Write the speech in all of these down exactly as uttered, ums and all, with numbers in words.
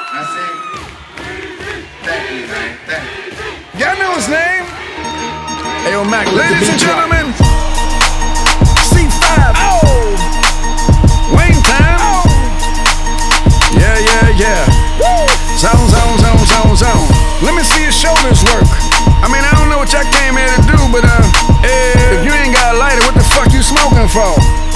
I see. Thank you, man. Thank you. Y'all know his name? Hey, yo, Mac, let Ladies the and beat drop. gentlemen, C five. Oh! Wayne time. Oh! Yeah, yeah, yeah. Woo! Zone, zone, zone, zone, zone. Let me see your shoulders work. I mean, I don't know what y'all came here to do, but uh, if you ain't got a lighter, what the fuck you smoking for?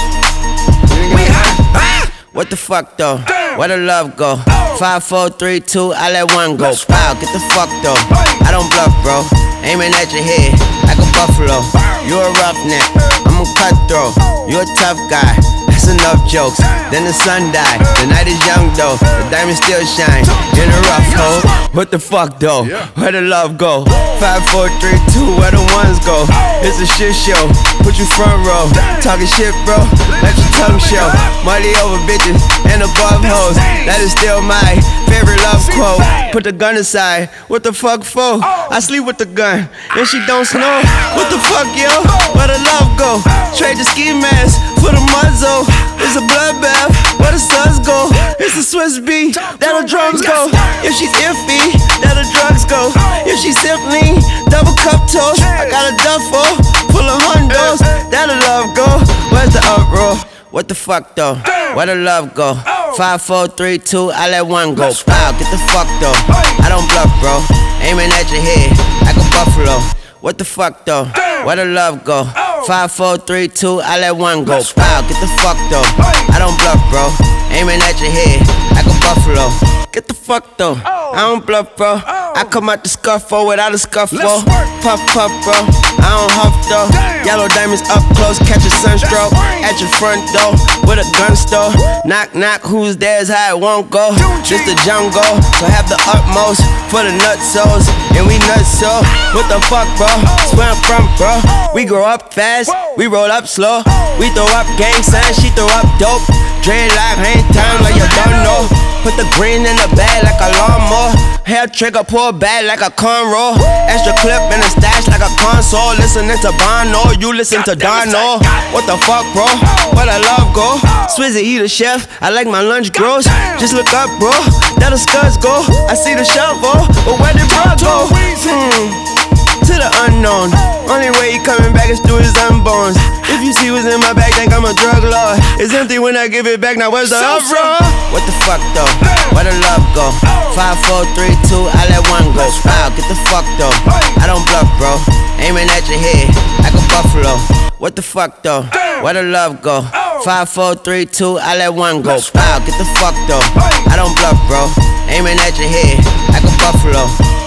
We hot, ah! What the fuck though? Damn. Where the love go? Oh. Five, four, three, two, I let one go. Let's Wow, get the fuck though. Hey. I don't bluff, bro. Aiming at your head like a buffalo. You a roughneck, I'm a cutthroat. You a tough guy. That's enough jokes. Then the sun died. The night is young though. The diamond still shine in a rough hole. What the fuck though? Where the love go? Five, four, three, two, where the ones go? It's a shit show. Put you front row. Talking shit, bro. Let your tongue show. Money over bitches and above hoes. That is still my favorite love quote. Put the gun aside. What the fuck for? I sleep with the gun and she don't snow. What the fuck, yo? Where the love go? Trade the ski mask for the muzzle. It's a bloodbath. Where the suns go? It's a Swiss beat. That the drums go. If she's iffy, that the drugs go. If she's simply double cup toast, I got a duffel full of hundos. That the love go. Where's the uproar? What the fuck though? Where the love go? Five, four, three, two, I let one go. Wow, get the fuck though. I don't bluff, bro. Aiming at your head like a buffalo. What the fuck though? Where the love go? Five, four, three, two, I let one go. Wow, get the fuck though. I don't bluff, bro. Aiming at your head like a buffalo. Get the fuck though. I don't bluff, bro. I come out the scuffle without a scuffle. Puff, puff, bro. I don't huff though. Yellow diamonds up close, catch a sunstroke. At your front door with a gun store. Knock, knock, who's there's how it won't go. Just the jungle, so have the utmost for the nutsos. And we nuts so. What the fuck, bro? That's where I'm from, bro. We grow up fast, we roll up slow. We throw up gang signs, she throw up dope. Dreadlock, hang time like you don't know. Put the green in the bag like a lawnmower. Hair trigger, pull back like a cornrow. Extra clip in the stash like a console. Listening to Bono, you listen to Dono. What the fuck, bro? Where the love go? Swizzy, he the chef, I like my lunch gross. Just look up, bro, that the scuds go. I see the shovel, but where did bro go? Hmm. To the unknown. Only way he coming back is through his unborns. If you see what's in my bag, think I'm a drug lord. It's empty when I give it back, now where's the uproar? What the fuck though? Where the love go? Five, four, three, two, I let one go. Wow, get the fuck though. I don't bluff, bro. Aiming at your head like a buffalo. What the fuck though? Where the love go? Five, four, three, two, I let one go. Wow, get the fuck though. I don't bluff, bro. Aiming at your head like a buffalo.